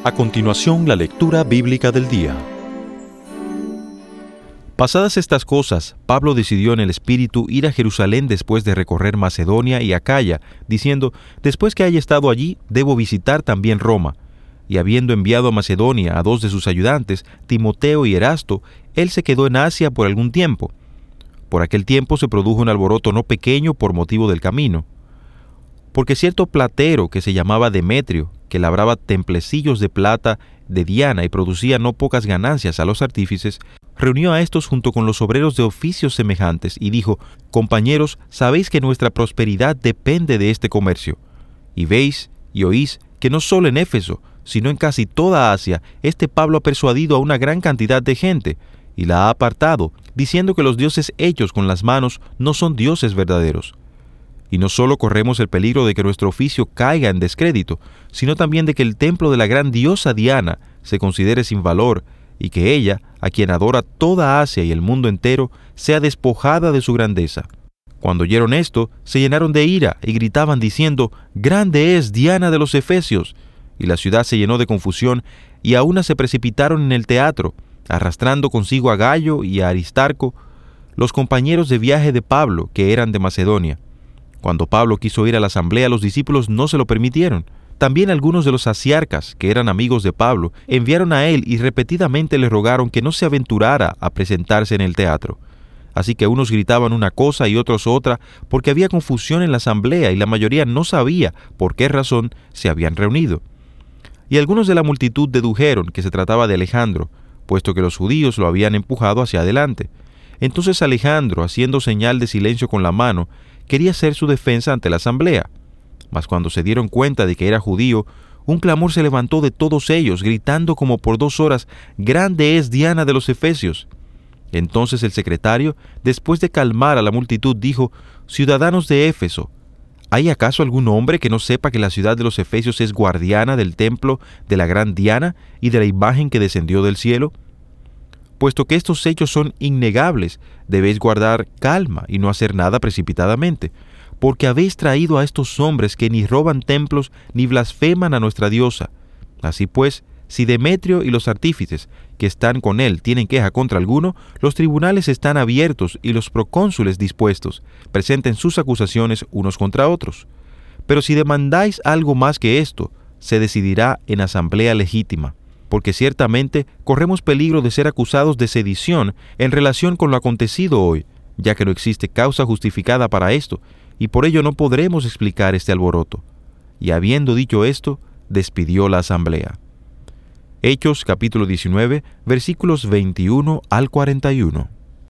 A continuación, la lectura bíblica del día. Pasadas estas cosas, Pablo decidió en el Espíritu ir a Jerusalén después de recorrer Macedonia y Acaya, diciendo: después que haya estado allí, debo visitar también Roma. Y habiendo enviado a Macedonia a 2 de sus ayudantes, Timoteo y Erasto, él se quedó en Asia por algún tiempo. Por aquel tiempo se produjo un alboroto no pequeño por motivo del camino, porque cierto platero que se llamaba Demetrio, que labraba templecillos de plata de Diana y producía no pocas ganancias a los artífices, reunió a estos junto con los obreros de oficios semejantes y dijo: compañeros, sabéis que nuestra prosperidad depende de este comercio. Y veis y oís que no solo en Éfeso, sino en casi toda Asia, este Pablo ha persuadido a una gran cantidad de gente, y la ha apartado, diciendo que los dioses hechos con las manos no son dioses verdaderos. Y no solo corremos el peligro de que nuestro oficio caiga en descrédito, sino también de que el templo de la gran diosa Diana se considere sin valor, y que ella, a quien adora toda Asia y el mundo entero, sea despojada de su grandeza. Cuando oyeron esto, se llenaron de ira y gritaban diciendo: grande es Diana de los Efesios. Y la ciudad se llenó de confusión, y a una se precipitaron en el teatro, arrastrando consigo a Gayo y a Aristarco, los compañeros de viaje de Pablo, que eran de Macedonia. Cuando Pablo quiso ir a la asamblea, los discípulos no se lo permitieron. También algunos de los asiarcas, que eran amigos de Pablo, enviaron a él y repetidamente le rogaron que no se aventurara a presentarse en el teatro. Así que unos gritaban una cosa y otros otra, porque había confusión en la asamblea y la mayoría no sabía por qué razón se habían reunido. Y algunos de la multitud dedujeron que se trataba de Alejandro, puesto que los judíos lo habían empujado hacia adelante. Entonces Alejandro, haciendo señal de silencio con la mano, quería hacer su defensa ante la asamblea. Mas cuando se dieron cuenta de que era judío, un clamor se levantó de todos ellos, gritando como por 2 horas: grande es Diana de los Efesios. Entonces el secretario, después de calmar a la multitud, dijo: ciudadanos de Éfeso, ¿hay acaso algún hombre que no sepa que la ciudad de los Efesios es guardiana del templo de la gran Diana y de la imagen que descendió del cielo? Puesto que estos hechos son innegables, debéis guardar calma y no hacer nada precipitadamente, porque habéis traído a estos hombres que ni roban templos ni blasfeman a nuestra diosa. Así pues, si Demetrio y los artífices que están con él tienen queja contra alguno, los tribunales están abiertos y los procónsules dispuestos. Presenten sus acusaciones unos contra otros. Pero si demandáis algo más que esto, se decidirá en asamblea legítima, porque ciertamente corremos peligro de ser acusados de sedición en relación con lo acontecido hoy, ya que no existe causa justificada para esto, y por ello no podremos explicar este alboroto. Y habiendo dicho esto, despidió la asamblea. Hechos capítulo 19, versículos 21 al 41.